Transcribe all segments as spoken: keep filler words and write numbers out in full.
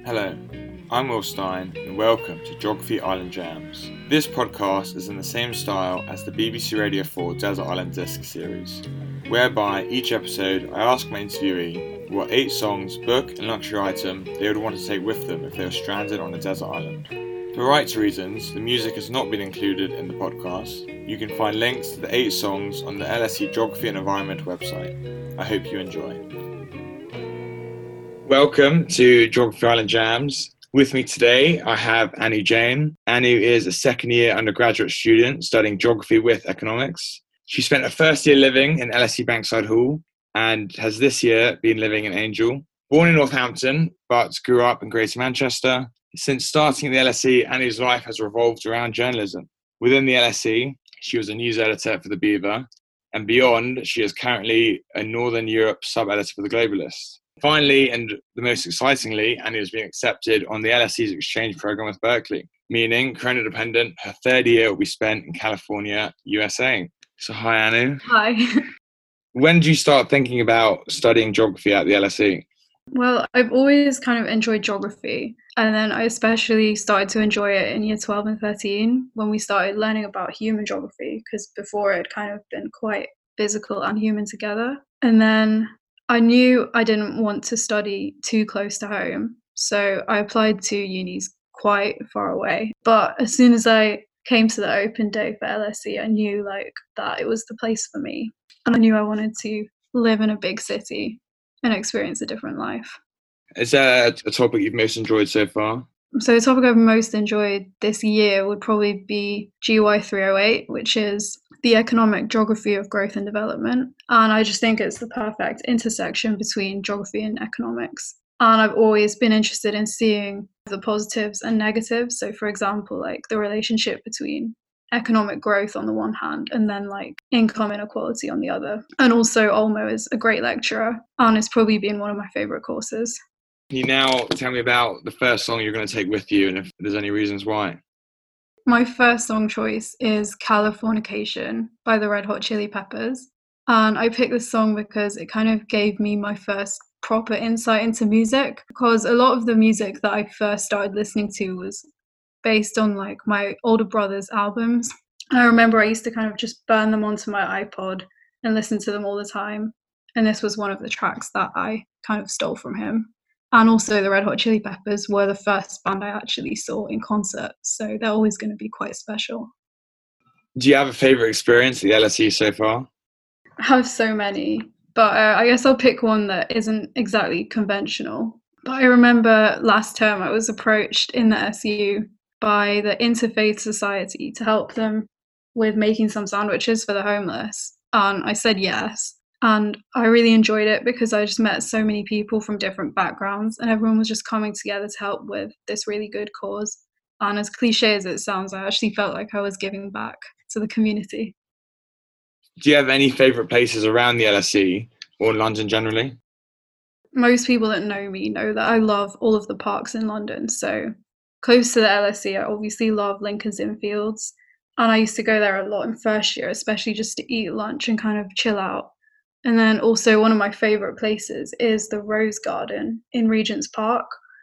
Hello, I'm Will Stein and welcome to Geography Island Jams. This podcast is in the same style as the B B C Radio four Desert Island Disc series, whereby each episode I ask my interviewee what eight songs, book and luxury item they would want to take with them if they were stranded on a desert island. For rights reasons, the music has not been included in the podcast. You can find links to the eight songs on the L S E Geography and Environment website. I hope you enjoy. Welcome to Geography Island Jams. With me today, I have Anu Jain. Anu is a second year undergraduate student studying geography with economics. She spent her first year living in L S E Bankside Hall and has this year been living in Angel. Born in Northampton, but grew up in Greater Manchester. Since starting at the L S E, Anu's life has revolved around journalism. Within the L S E, she was a news editor for The Beaver, and beyond, she is currently a Northern Europe sub-editor for The Globalist. Finally, and the most excitingly, Anu has been accepted on the L S E's exchange program with Berkeley, meaning, Corona dependent, her third year will be spent in California, U S A. So hi, Anu. Hi. When did you start thinking about studying geography at the L S E? Well, I've always kind of enjoyed geography, and then I especially started to enjoy it in year twelve and thirteen when we started learning about human geography, because before it had kind of been quite physical and human together. And then I knew I didn't want to study too close to home, so I applied to unis quite far away. But as soon as I came to the open day for L S E, I knew like that it was the place for me, and I knew I wanted to live in a big city and experience a different life. Is that a topic you've most enjoyed so far? So the topic I've most enjoyed this year would probably be G Y three oh eight, which is the economic geography of growth and development. And I just think it's the perfect intersection between geography and economics. And I've always been interested in seeing the positives and negatives. So for example, like the relationship between economic growth on the one hand and then like income inequality on the other. And also Olmo is a great lecturer and it's probably been one of my favourite courses. Can you now tell me about the first song you're going to take with you and if there's any reasons why? My first song choice is Californication by the Red Hot Chili Peppers. And I picked this song because it kind of gave me my first proper insight into music, because a lot of the music that I first started listening to was based on like my older brother's albums. And I remember I used to kind of just burn them onto my iPod and listen to them all the time. And this was one of the tracks that I kind of stole from him. And also the Red Hot Chili Peppers were the first band I actually saw in concert, so they're always going to be quite special. Do you have a favourite experience at the L S E so far? I have so many, but uh, I guess I'll pick one that isn't exactly conventional. But I remember last term I was approached in the S U by the Interfaith Society to help them with making some sandwiches for the homeless. And I said yes. And I really enjoyed it because I just met so many people from different backgrounds and everyone was just coming together to help with this really good cause. And as cliche as it sounds, I actually felt like I was giving back to the community. Do you have any favourite places around the L S E or London generally? Most people that know me know that I love all of the parks in London. So close to the L S E, I obviously love Lincoln's Inn Fields. And I used to go there a lot in first year, especially just to eat lunch and kind of chill out. And then also one of my favourite places is the Rose Garden in Regent's Park.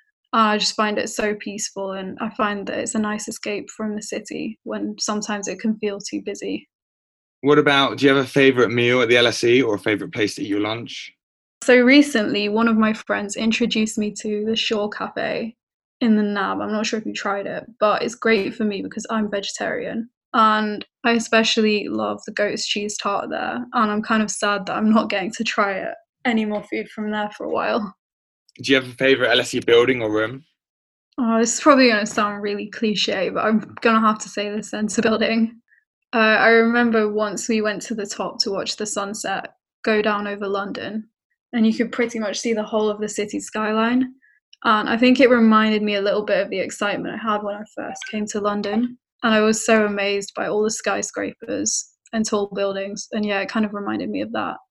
I just find it so peaceful and I find that it's a nice escape from the city when sometimes it can feel too busy. What about, do you have a favourite meal at the L S E or a favourite place to eat your lunch? So recently, one of my friends introduced me to the Shore Cafe in the N A B. I'm not sure if you tried it, but it's great for me because I'm vegetarian. And I especially love the goat's cheese tart there. And I'm kind of sad that I'm not getting to try it any more food from there for a while. Do you have a favourite L S E building or room? Oh, this is probably going to sound really cliche, but I'm going to have to say the Centre Building. Uh, I remember once we went to the top to watch the sunset go down over London, and you could pretty much see the whole of the city skyline. And I think it reminded me a little bit of the excitement I had when I first came to London. And I was so amazed by all the skyscrapers and tall buildings. And yeah, it kind of reminded me of that.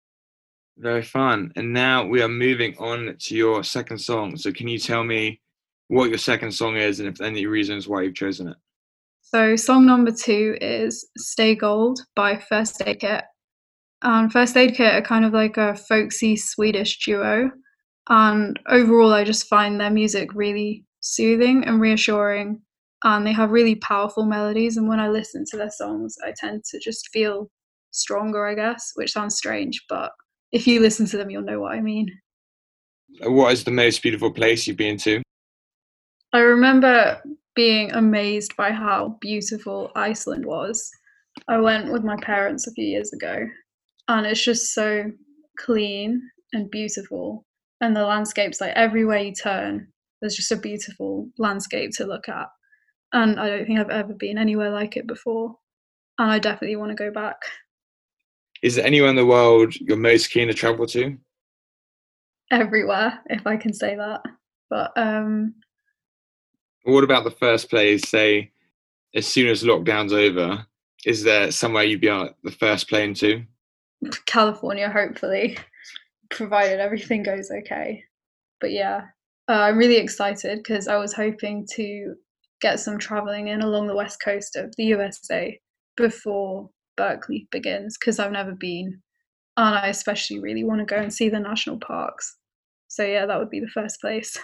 Very fun. And now we are moving on to your second song. So can you tell me what your second song is and if there are any reasons why you've chosen it? So song number two is Stay Gold by First Aid Kit. And First Aid Kit are kind of like a folksy Swedish duo. And overall, I just find their music really soothing and reassuring. And they have really powerful melodies. And when I listen to their songs, I tend to just feel stronger, I guess, which sounds strange. But if you listen to them, you'll know what I mean. What is the most beautiful place you've been to? I remember being amazed by how beautiful Iceland was. I went with my parents a few years ago, and it's just so clean and beautiful. And the landscapes, like everywhere you turn, there's just a beautiful landscape to look at. And I don't think I've ever been anywhere like it before. And I definitely want to go back. Is there anywhere in the world you're most keen to travel to? Everywhere, if I can say that. But um, What about the first place, say, as soon as lockdown's over, is there somewhere you'd be on the first plane to? California, hopefully, provided everything goes okay. But yeah, uh, I'm really excited because I was hoping to get some traveling in along the west coast of the U S A before Berkeley begins, because I've never been, and I especially really want to go and see the national parks. So yeah, that would be the first place.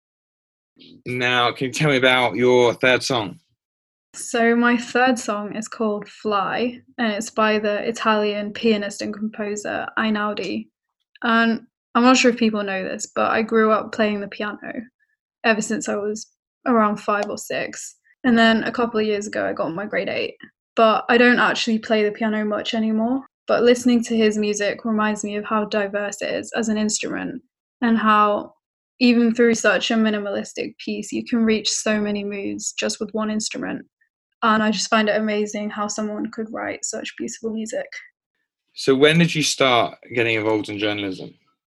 Now, can you tell me about your third song? So my third song is called Fly, and it's by the Italian pianist and composer Einaudi. And I'm not sure if people know this, but I grew up playing the piano ever since I was around five or six. And then a couple of years ago, I got my grade eight. But I don't actually play the piano much anymore. But listening to his music reminds me of how diverse it is as an instrument, and how even through such a minimalistic piece, you can reach so many moods just with one instrument. And I just find it amazing how someone could write such beautiful music. So when did you start getting involved in journalism?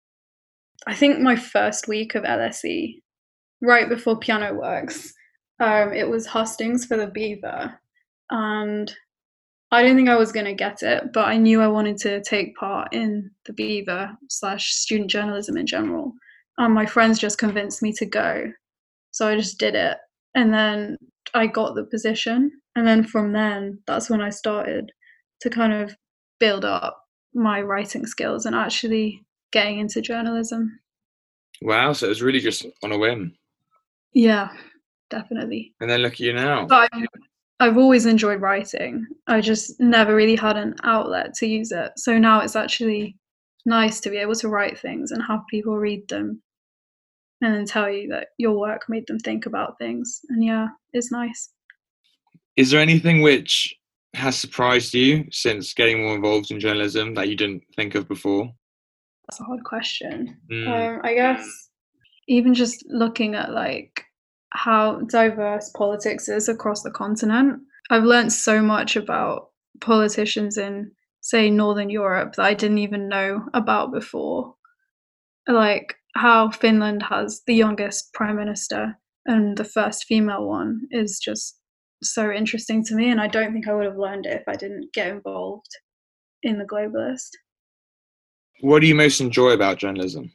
I think my first week of L S E, right before Piano Works, um, it was hustings for the Beaver. And I didn't think I was going to get it, but I knew I wanted to take part in the Beaver slash student journalism in general. And my friends just convinced me to go. So I just did it. And then I got the position. And then from then, that's when I started to kind of build up my writing skills and actually getting into journalism. Wow, so it was really just on a whim. Yeah, definitely. And then look at you now. But I've, I've always enjoyed writing. I just never really had an outlet to use it. So now it's actually nice to be able to write things and have people read them and then tell you that your work made them think about things. And yeah, it's nice. Is there anything which has surprised you since getting more involved in journalism that you didn't think of before? That's a hard question. Mm. Um, I guess even just looking at like how diverse politics is across the continent, I've learned so much about politicians in, say, Northern Europe that I didn't even know about before. Like how Finland has the youngest prime minister and the first female one is just so interesting to me, and I don't think I would have learned it if I didn't get involved in The Globalist. What do you most enjoy about journalism?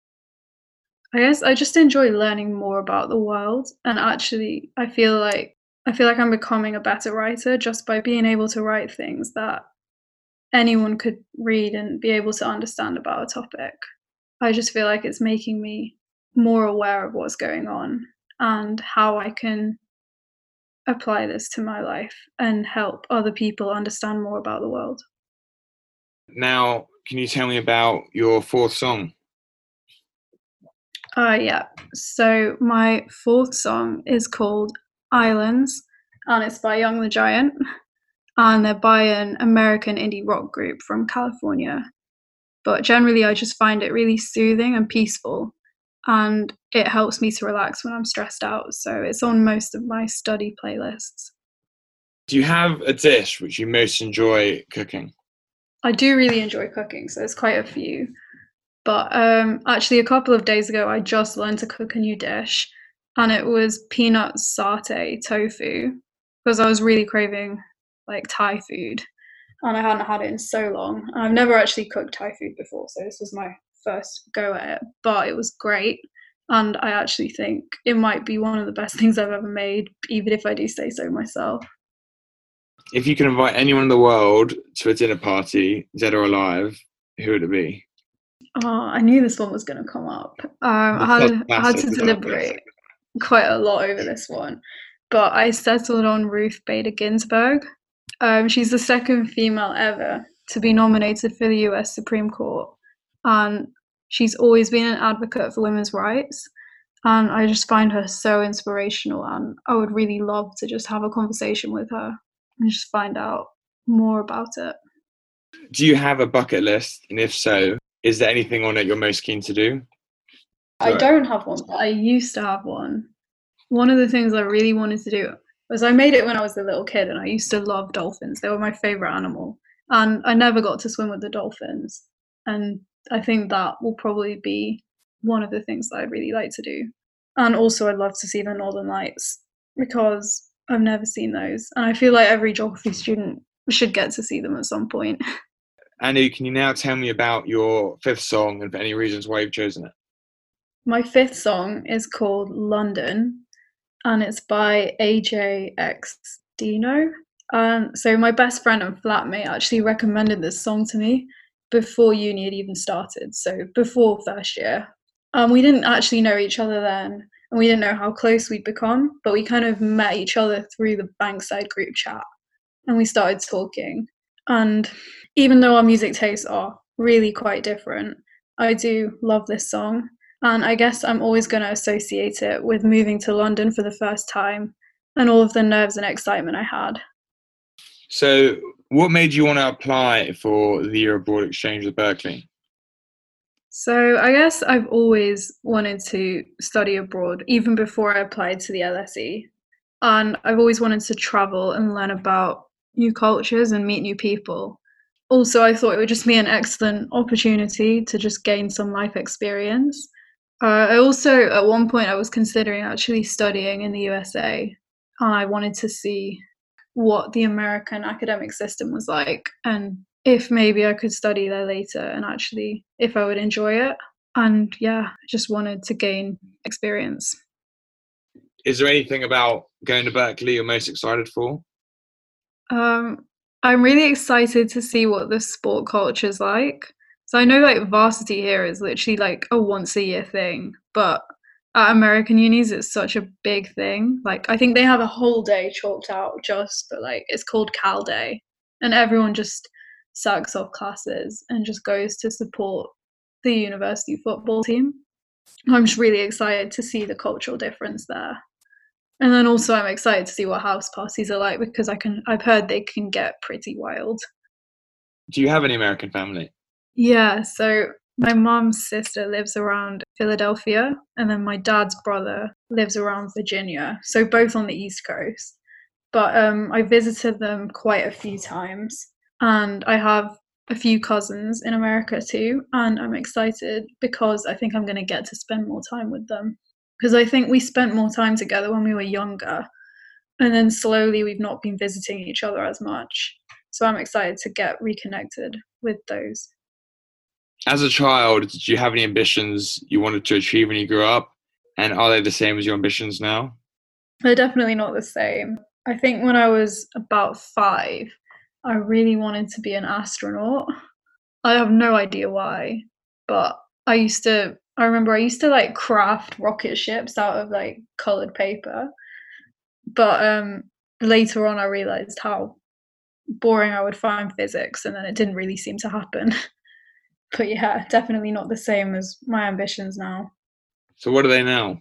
I guess I just enjoy learning more about the world, and actually I feel like I feel like I'm becoming a better writer just by being able to write things that anyone could read and be able to understand about a topic. I just feel like it's making me more aware of what's going on and how I can apply this to my life and help other people understand more about the world. Now, can you tell me about your fourth song? Uh, yeah. So my fourth song is called Islands, and it's by Young the Giant, and they're by an American indie rock group from California. But generally, I just find it really soothing and peaceful, and it helps me to relax when I'm stressed out. So it's on most of my study playlists. Do you have a dish which you most enjoy cooking? I do really enjoy cooking, so there's quite a few. But um, actually, a couple of days ago, I just learned to cook a new dish, and it was peanut satay tofu, because I was really craving like Thai food, and I hadn't had it in so long. And I've never actually cooked Thai food before, so this was my first go at it. But it was great, and I actually think it might be one of the best things I've ever made, even if I do say so myself. If you could invite anyone in the world to a dinner party, dead or alive, who would it be? Oh, I knew this one was going to come up. Um, I It's such had a I had classic to as well. deliberate quite a lot over this one, but I settled on Ruth Bader Ginsburg. Um, she's the second female ever to be nominated for the U S Supreme Court, and she's always been an advocate for women's rights. And I just find her so inspirational, and I would really love to just have a conversation with her and just find out more about it. Do you have a bucket list? And if so, is there anything on it you're most keen to do? I don't have one, but I used to have one. One of the things I really wanted to do was I made it when I was a little kid, and I used to love dolphins. They were my favorite animal. And I never got to swim with the dolphins. And I think that will probably be one of the things that I'd really like to do. And also, I'd love to see the Northern Lights because I've never seen those. And I feel like every geography student should get to see them at some point. Anu, can you now tell me about your fifth song and for any reasons why you've chosen it? My fifth song is called London, and it's by A J X Dino. Um, so my best friend and flatmate actually recommended this song to me before uni had even started, so before first year. Um, we didn't actually know each other then, and we didn't know how close we'd become, but we kind of met each other through the Bankside group chat, and we started talking. And even though our music tastes are really quite different, I do love this song. And I guess I'm always going to associate it with moving to London for the first time and all of the nerves and excitement I had. So, what made you want to apply for the year abroad exchange with Berkeley? So, I guess I've always wanted to study abroad, even before I applied to the L S E. And I've always wanted to travel and learn about new cultures and meet new people. Also, I thought it would just be an excellent opportunity to just gain some life experience. Uh, I also, at one point, I was considering actually studying in the U S A, and I wanted to see what the American academic system was like, and if maybe I could study there later, and actually if I would enjoy it. And yeah, I just wanted to gain experience. Is there anything about going to Berkeley you're most excited for? Um, I'm really excited to see what the sport culture is like. So I know like varsity here is literally like a once a year thing, but at American unis it's such a big thing. Like I think they have a whole day chalked out just for like it's called Cal Day, and everyone just sacks off classes and just goes to support the university football team. I'm just really excited to see the cultural difference there. And then also I'm excited to see what house parties are like because I can I've heard they can get pretty wild. Do you have any American family? Yeah, so my mom's sister lives around Philadelphia, and then my dad's brother lives around Virginia, so both on the East Coast. But um, I visited them quite a few times, and I have a few cousins in America too, and I'm excited because I think I'm going to get to spend more time with them. Because I think we spent more time together when we were younger, and then slowly we've not been visiting each other as much. So I'm excited to get reconnected with those. As a child, did you have any ambitions you wanted to achieve when you grew up? And are they the same as your ambitions now? They're definitely not the same. I think when I was about five, I really wanted to be an astronaut. I have no idea why, but I used to, I remember I used to like craft rocket ships out of like colored paper. But um, later on, I realized how boring I would find physics, and then it didn't really seem to happen. But yeah, definitely not the same as my ambitions now. So what are they now?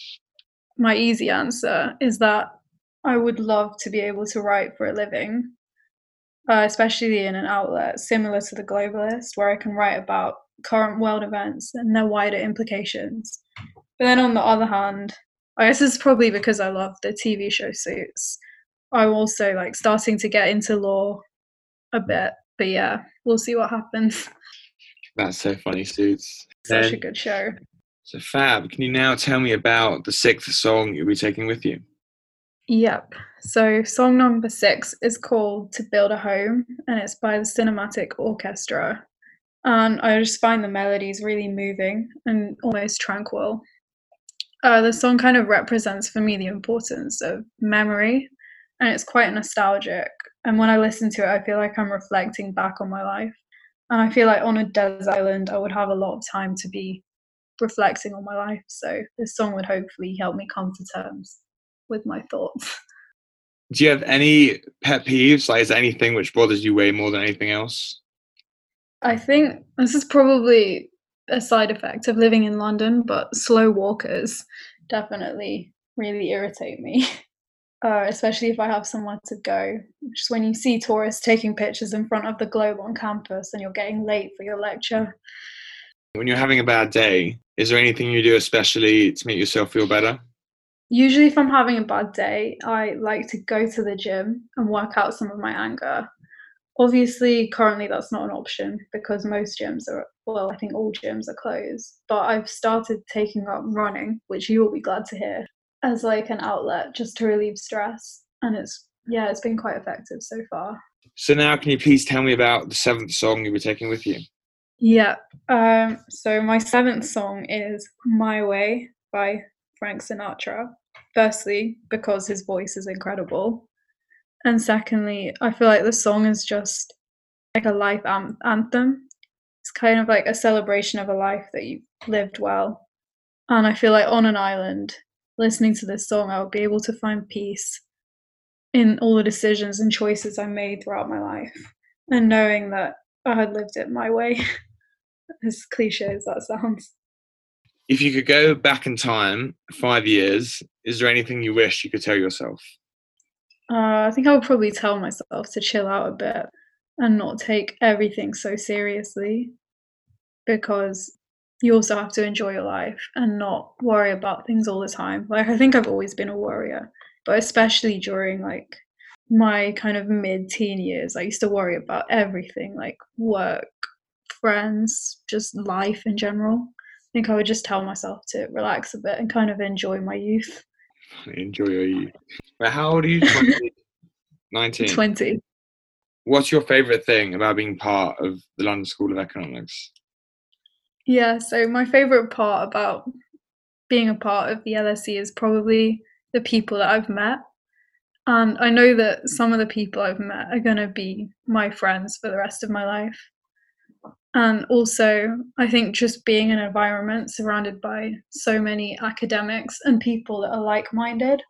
My easy answer is that I would love to be able to write for a living, uh, especially in an outlet similar to The Globalist, where I can write about current world events and their wider implications. But then on the other hand, I guess it's probably because I love the T V show Suits. I'm also like starting to get into law a bit, but yeah, we'll see what happens. That's so funny, Suits. Such Then, a good show. so Fab, can you now tell me about the sixth song you'll be taking with you? Yep. So song number six is called To Build a Home, and it's by the Cinematic Orchestra. And I just find the melodies really moving and almost tranquil. Uh, the song kind of represents for me the importance of memory, and it's quite nostalgic. And when I listen to it, I feel like I'm reflecting back on my life. And I feel like on a desert island, I would have a lot of time to be reflecting on my life. So this song would hopefully help me come to terms with my thoughts. Do you have any pet peeves? Like, is there anything which bothers you way more than anything else? I think this is probably a side effect of living in London, but slow walkers definitely really irritate me. Uh, especially if I have somewhere to go. Just when you see tourists taking pictures in front of the Globe on campus and you're getting late for your lecture. When you're having a bad day, is there anything you do especially to make yourself feel better? Usually, if I'm having a bad day, I like to go to the gym and work out some of my anger. Obviously, currently that's not an option because most gyms are, well, I think all gyms are closed. But I've started taking up running, which you will be glad to hear, as like an outlet just to relieve stress. And it's, yeah, it's been quite effective so far. So now can you please tell me about the seventh song you were taking with you? Yeah. Um, so my seventh song is My Way by Frank Sinatra. Firstly, because his voice is incredible. And secondly, I feel like the song is just like a life am- anthem. It's kind of like a celebration of a life that you've lived well. And I feel like on an island, listening to this song, I would be able to find peace in all the decisions and choices I made throughout my life. And knowing that I had lived it my way, as cliche as that sounds. If you could go back in time five years, is there anything you wish you could tell yourself? Uh, I think I would probably tell myself to chill out a bit and not take everything so seriously, because you also have to enjoy your life and not worry about things all the time. Like, I think I've always been a worrier, but especially during like my kind of mid-teen years, I used to worry about everything, like work, friends, just life in general. I think I would just tell myself to relax a bit and kind of enjoy my youth. Enjoy your youth. But how old are you? twenty, nineteen. twenty. What's your favourite thing about being part of the London School of Economics? Yeah, so my favourite part about being a part of the L S E is probably the people that I've met. And I know that some of the people I've met are going to be my friends for the rest of my life. And also, I think just being in an environment surrounded by so many academics and people that are like minded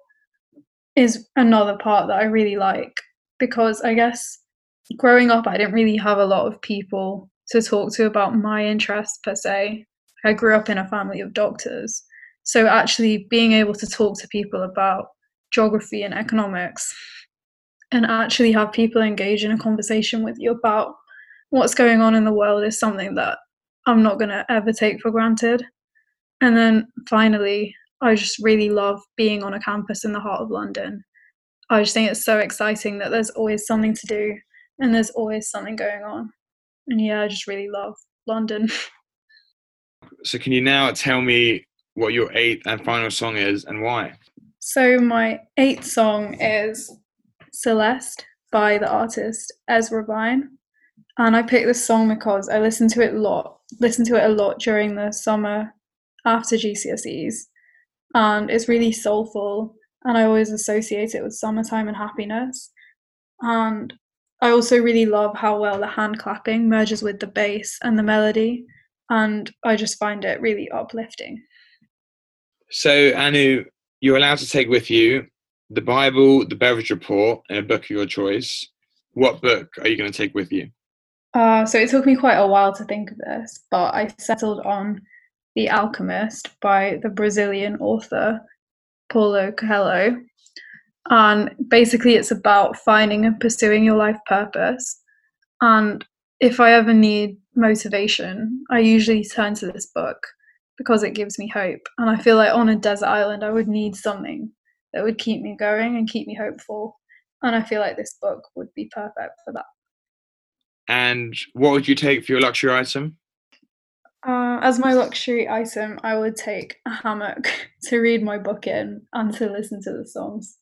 is another part that I really like, because I guess growing up, I didn't really have a lot of people to talk to about my interests per se. I grew up in a family of doctors. So actually being able to talk to people about geography and economics and actually have people engage in a conversation with you about what's going on in the world is something that I'm not going to ever take for granted. And then finally, I just really love being on a campus in the heart of London. I just think it's so exciting that there's always something to do and there's always something going on. And yeah, I just really love London. So can you now tell me what your eighth and final song is and why? So my eighth song is Celeste by the artist Ezra Vine. And I picked this song because I listened to it a lot, listened to it a lot during the summer after G C S Es. And it's really soulful, and I always associate it with summertime and happiness. And I also really love how well the hand clapping merges with the bass and the melody, and I just find it really uplifting. So, Anu, you're allowed to take with you the Bible, the Beveridge Report, and a book of your choice. What book are you going to take with you? Uh, so it took me quite a while to think of this, but I settled on The Alchemist by the Brazilian author Paulo Coelho. And basically it's about finding and pursuing your life purpose. And if I ever need motivation, I usually turn to this book because it gives me hope. And I feel like on a desert island, I would need something that would keep me going and keep me hopeful. And I feel like this book would be perfect for that. And what would you take for your luxury item? Uh, as my luxury item, I would take a hammock to read my book in and to listen to the songs.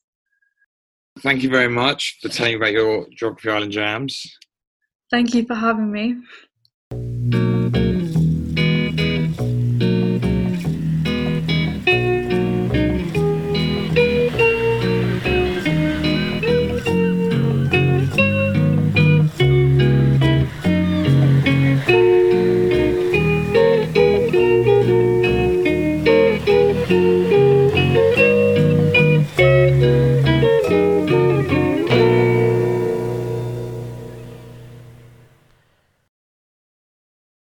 Thank you very much for telling me about your Geography Island jams. Thank you for having me.